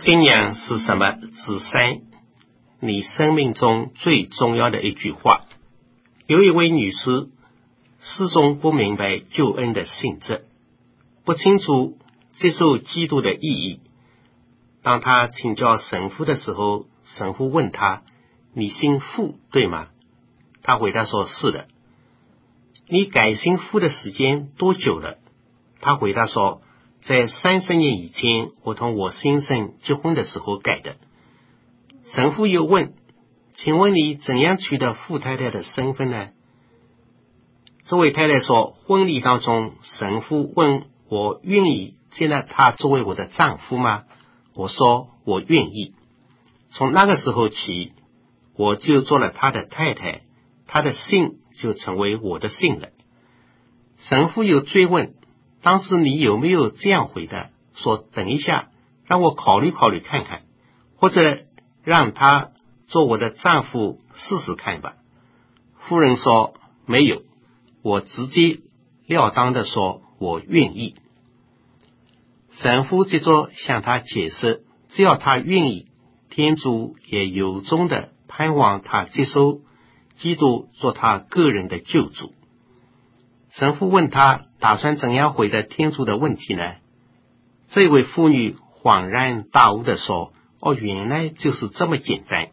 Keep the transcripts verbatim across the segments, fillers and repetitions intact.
信仰是什么？是三你生命中最重要的一句话。有一位女士始终不明白救恩的性质，不清楚接受基督的意义。当她请教神父的时候，神父问她：你信父对吗？她回答说：是的。你改信父的时间多久了？她回答说：在三十年以前，我同我先生结婚的时候改的。神父又问：请问你怎样取得富太太的身份呢？这位太太说：婚礼当中，神父问我愿意接纳他作为我的丈夫吗？我说我愿意。从那个时候起，我就做了他的太太，他的姓就成为我的姓了。神父又追问：当时你有没有这样回答？说等一下，让我考虑考虑看看，或者让他做我的丈夫试试看吧。夫人说没有，我直截了当的说我愿意。神父接着向他解释，只要他愿意，天主也由衷的盼望他接受基督做他个人的救主。神父问他打算怎样回答天主的问题呢？这位妇女恍然大悟的说：哦，原来就是这么简单。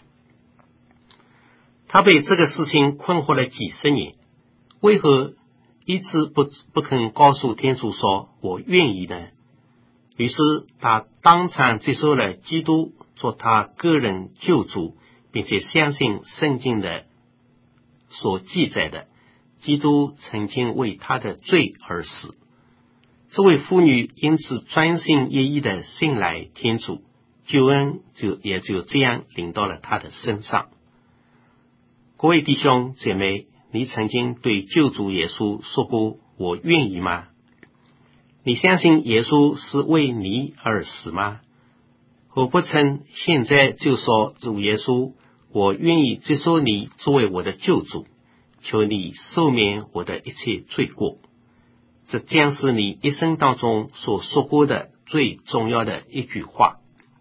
她被这个事情困惑了几十年，为何一直不不肯告诉天主说我愿意呢？于是她当场接受了基督做她个人救主，并且相信圣经的所记载的基督曾经为她的罪而死。这位妇女因此专心一意的信赖天主，救恩就也就这样临到了她的身上。各位弟兄姐妹，你曾经对救主耶稣说过我愿意吗？你相信耶稣是为你而死吗？我不曾现在就说主耶稣，我愿意接受你作为我的救主，求你赦免我的一切罪过。这将是你一生当中所说过的最重要的一句话。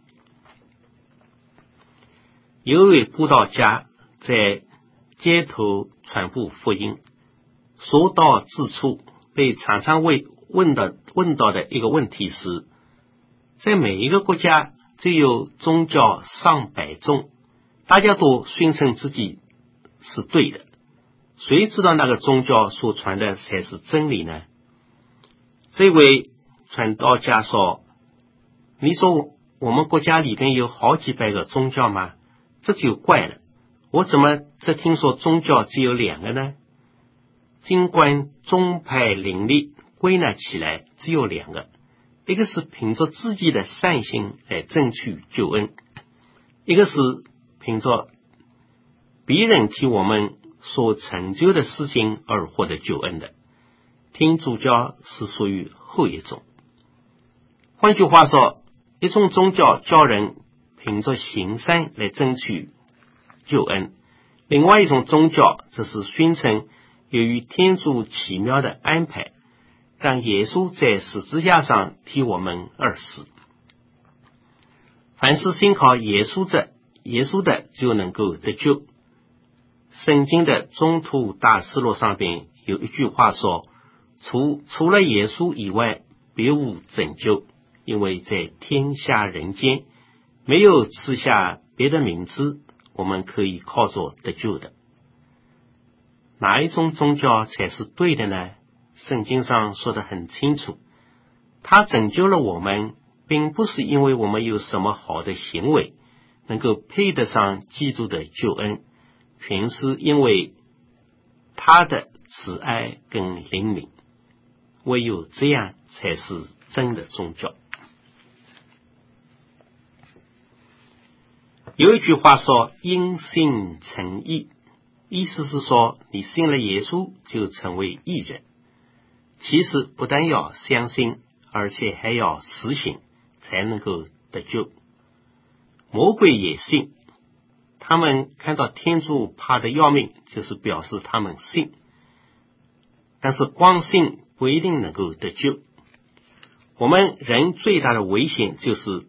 有一位布道家在街头传布福音，所到之处被常常会问到问到的一个问题是，在每一个国家只有宗教上百种，大家都宣称自己是对的，谁知道那个宗教所传的才是真理呢？这位传道家说：你说我们国家里面有好几百个宗教吗？这就怪了，我怎么只听说宗教只有两个呢？尽管宗派林立，归纳起来只有两个，一个是凭着自己的善行来争取救恩，一个是凭着别人替我们所成就的事情而获得救恩的。天主教是属于后一种。换句话说，一种宗教教人凭着行善来争取救恩，另外一种宗教则是宣称由于天主奇妙的安排，让耶稣在十字架上替我们而死。凡是信靠耶稣的耶稣的就能够得救。圣经的中途大示录上边有一句话说，除除了耶稣以外别无拯救，因为在天下人间没有赐下别的名字我们可以靠着得救的。哪一种宗教才是对的呢？圣经上说得很清楚，他拯救了我们，并不是因为我们有什么好的行为能够配得上基督的救恩，全是因为他的慈爱跟怜悯，唯有这样才是真的宗教。有一句话说因信称义，意思是说你信了耶稣就成为义人。其实不但要相信，而且还要实行，才能够得救。魔鬼也信，他们看到天主怕得要命，就是表示他们信，但是光信不一定能够得救。我们人最大的危险就是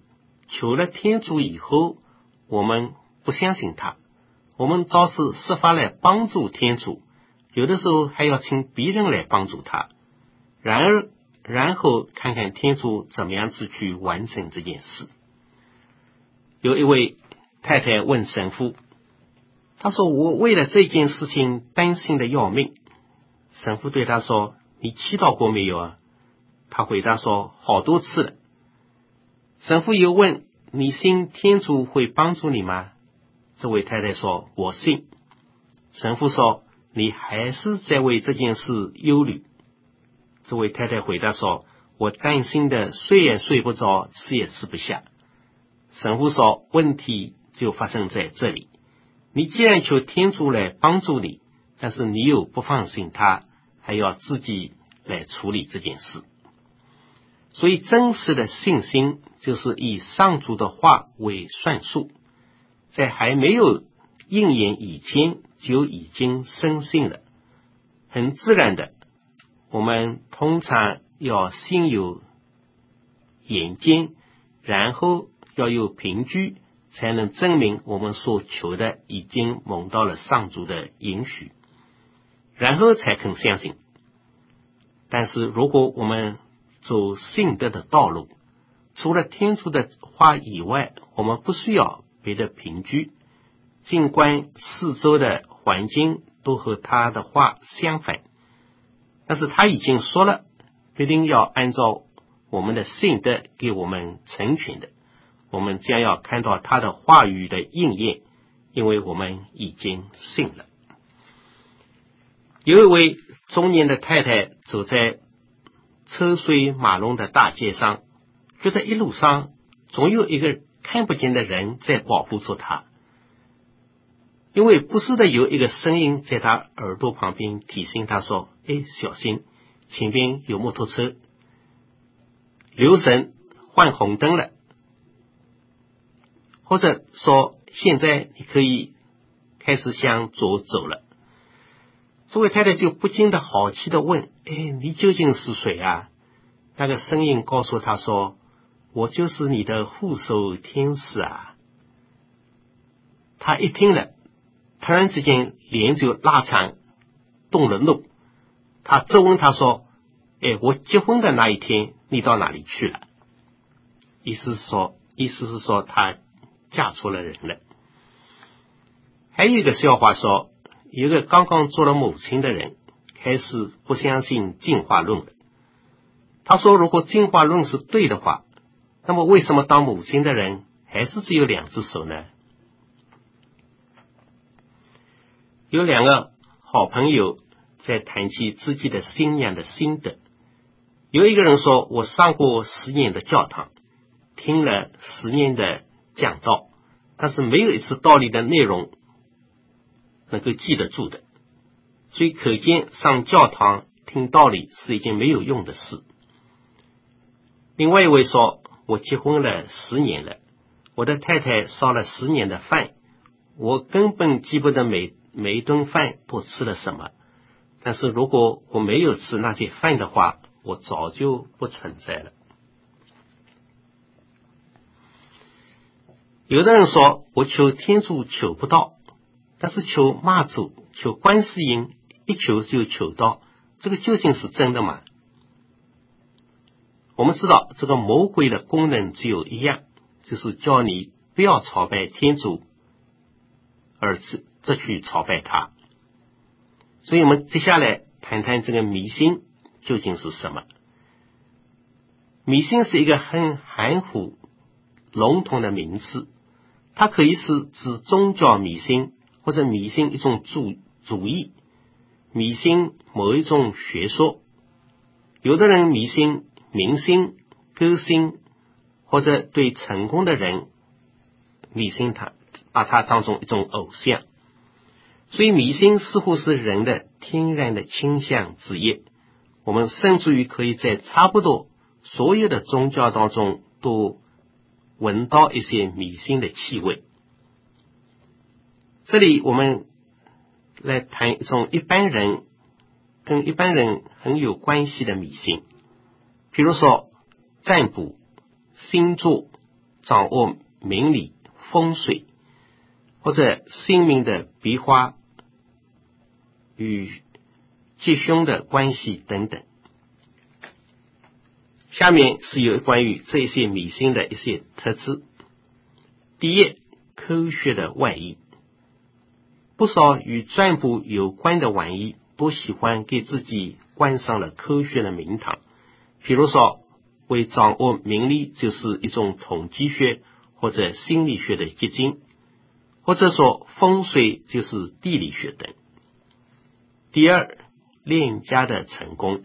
求了天主以后，我们不相信他，我们倒是设法来帮助天主，有的时候还要请别人来帮助他，然而然后看看天主怎么样子去完成这件事。有一位太太问神父，他说我为了这件事情担心的要命。神父对他说，你祈祷过没有啊？他回答说，好多次了。神父又问，你信天主会帮助你吗？这位太太说，我信。神父说，你还是在为这件事忧虑。这位太太回答说，我担心的睡也睡不着，吃也吃不下。神父说，问题就发生在这里，你既然求天主来帮助你，但是你又不放心他，还要自己来处理这件事。所以真实的信心就是以上主的话为算数，在还没有应验以前就已经深信了。很自然的，我们通常要先有眼见，然后要有凭据，才能证明我们所求的已经蒙到了上主的允许，然后才肯相信。但是如果我们走信德的道路，除了天主的话以外，我们不需要别的凭据，尽管四周的环境都和他的话相反，但是他已经说了，必定要按照我们的信德给我们成全的，我们将要看到他的话语的应验，因为我们已经信了。有一位中年的太太走在车水马龙的大街上，觉得一路上总有一个看不见的人在保护着她，因为不时的有一个声音在她耳朵旁边提醒她说，哎，小心，前边有摩托车，留神，换红灯了，或者说现在你可以开始向左走了。这位太太就不禁的好奇的问，哎，你究竟是谁啊？那个声音告诉她说，我就是你的护守天使啊。她一听了，突然之间脸就拉长，动了怒。她质问她说，哎，我结婚的那一天你到哪里去了？意思是说意思是说她嫁错了人了。还有一个笑话说，有个刚刚做了母亲的人开始不相信进化论了。他说，如果进化论是对的话，那么为什么当母亲的人还是只有两只手呢？有两个好朋友在谈起自己的信仰的心得。有一个人说，我上过十年的教堂，听了十年的讲道，但是没有一次道理的内容能够记得住的，所以可见上教堂听道理是一件没有用的事。另外一位说，我结婚了十年了，我的太太烧了十年的饭，我根本记不得每每一顿饭都吃了什么，但是如果我没有吃那些饭的话，我早就不存在了。有的人说，我求天主求不到，但是求妈祖、求观世音，一求就求到，这个究竟是真的吗？我们知道这个魔鬼的功能只有一样，就是叫你不要朝拜天主，而只去朝拜他。所以我们接下来谈谈这个迷信究竟是什么。迷信是一个很含糊笼统的名词，它可以是指宗教迷信，或者迷信一种主主义，迷信某一种学说。有的人迷信明星、歌星，或者对成功的人迷信他，把他当成一种偶像。所以迷信似乎是人的天然的倾向之一，我们甚至于可以在差不多所有的宗教当中都闻到一些迷信的气味。这里我们来谈一种一般人跟一般人很有关系的迷信，比如说占卜、星座、 掌握命理、风水，或者性命的变化与吉凶的关系等等。下面是有关于这些迷信的一些特质。第一，科学的外衣。不少与占卜有关的玩意都喜欢给自己冠上了科学的名堂，比如说为掌握命理就是一种统计学或者心理学的结晶，或者说风水就是地理学等。第二，链家的成功。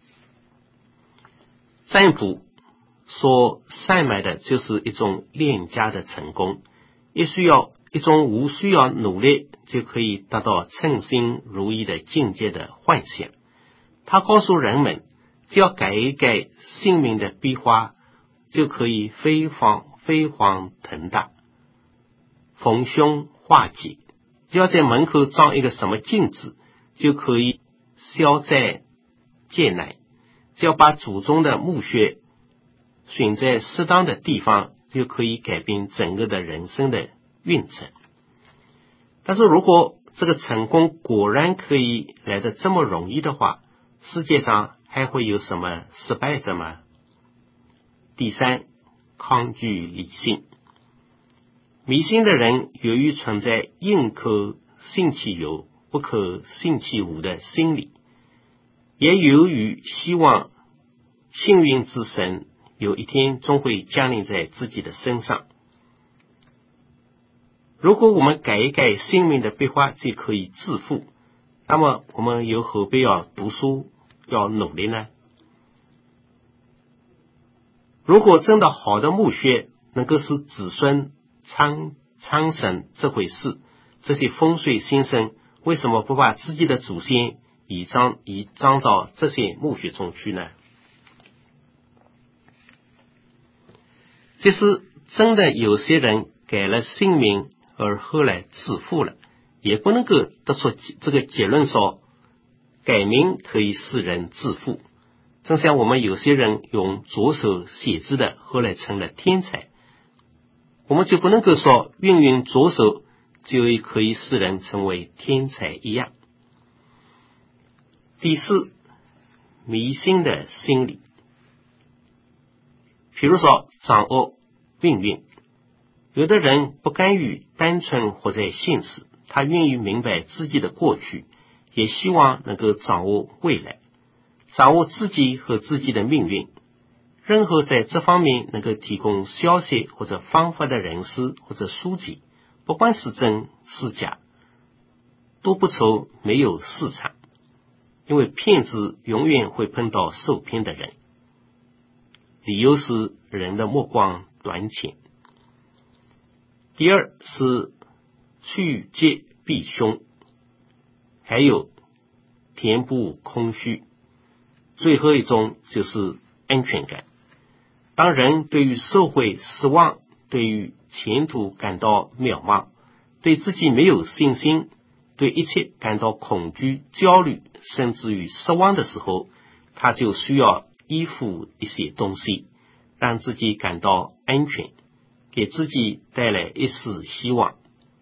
占卜所散卖的就是一种链家的成功，也需要一种无需要努力就可以达到称心如意的境界的幻想。他告诉人们，只要改一改性命的变化，就可以飞黄飞黄腾达，逢凶化吉。只要在门口装一个什么镜子，就可以消灾解难。只要把祖宗的墓穴选在适当的地方，就可以改变整个的人生的运程。但是如果这个成功果然可以来得这么容易的话，世界上还会有什么失败者吗？第三，抗拒理性。迷信的人由于存在宁可信其有不可信其无的心理，也由于希望幸运之神有一天终会降临在自己的身上。如果我们改一改性命的变化就可以致富，那么我们又何必要读书要努力呢？如果真的好的墓穴能够使子孙昌昌盛这回事，这些风水先生为什么不把自己的祖先移葬移葬到这些墓穴中去呢？即使真的有些人改了姓名而后来致富了，也不能够得出这个结论说改名可以使人致富。正像我们有些人用左手写字的后来成了天才，我们就不能够说运用左手就可以使人成为天才一样。第四，迷信的心理。比如说掌握命运，有的人不甘于单纯活在现实，他愿意明白自己的过去，也希望能够掌握未来，掌握自己和自己的命运。任何在这方面能够提供消息或者方法的人士或者书籍，不管是真是假，都不愁没有市场，因为骗子永远会碰到受骗的人。理由是人的目光短浅。第二是趋吉避凶，还有填补空虚。最后一种就是安全感。当人对于社会失望，对于前途感到渺茫，对自己没有信心，对一切感到恐惧、焦虑，甚至于失望的时候，他就需要依附一些东西，让自己感到安全，给自己带来一丝希望。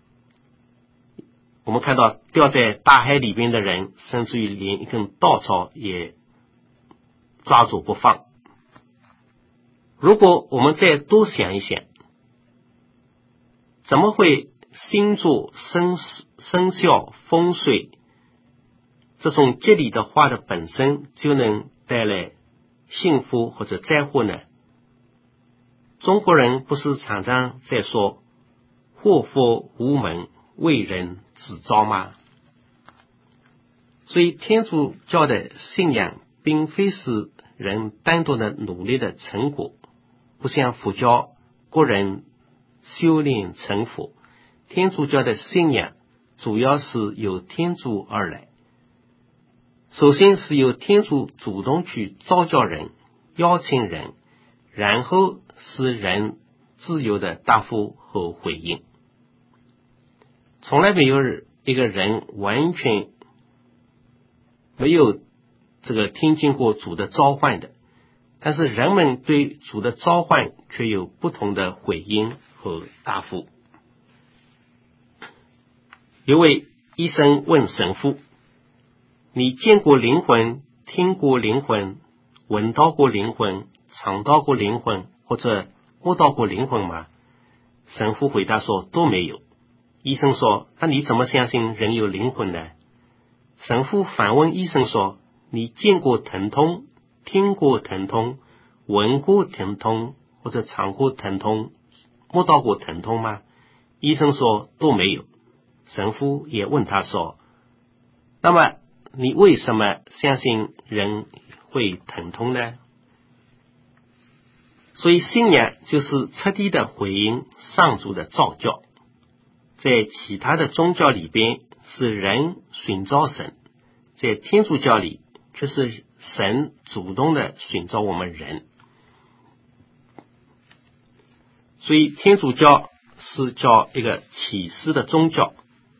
我们看到掉在大海里边的人，甚至于连一根稻草也抓住不放。如果我们再多想一想，怎么会星座、生生肖、风水这种吉利的话的本身就能带来幸福或者灾祸呢？中国人不是常常在说祸福无门，为人自招吗？所以天主教的信仰并非是人单独的努力的成果，不像佛教个人修炼成佛。天主教的信仰主要是由天主而来，首先是由天主主动去召叫人，邀请人，然后是人自由的答复和回应。从来没有一个人完全没有这个听见过主的召唤的， 但是人们对主的召唤却有不同的回应和答复。有位医生问神父，你见过灵魂，听过灵魂，闻到过灵魂，尝到过灵魂，或者摸到过灵魂吗？神父回答说都没有。医生说，那你怎么相信人有灵魂呢？神父反问医生说，你见过疼痛，听过疼痛，闻过疼痛，或者尝过疼痛，摸到过疼痛吗？医生说都没有。神父也问他说，那么你为什么相信人会疼痛呢？所以信仰就是彻底的回应上主的召叫。在其他的宗教里边是人寻找神，在天主教里却是神主动的寻找我们人。所以天主教是叫一个启示的宗教，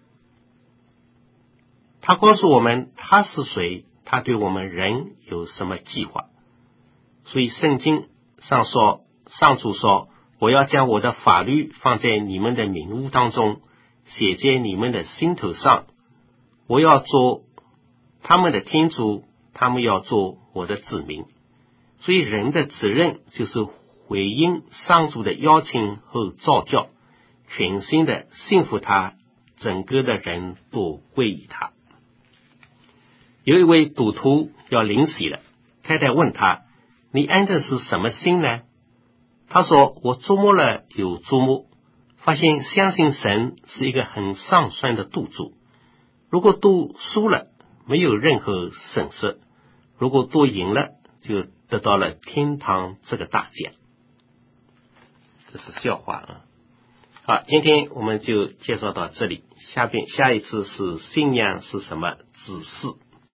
他告诉我们他是谁，他对我们人有什么计划。所以圣经上说，上主说，我要将我的法律放在你们的明悟当中，写在你们的心头上，我要做他们的天主，他们要做我的子民。所以人的责任就是回应上主的邀请和召叫，全心的信服他，整个的人都归于他。有一位赌徒要临洗了，太太问他，你安的是什么心呢？他说，我琢磨了又琢磨，发现相信神是一个很上算的赌注，如果赌输了没有任何损失，如果赌赢了就得到了天堂这个大奖。这是笑话啊！好，今天我们就介绍到这里，下边下一次是信仰是什么指示。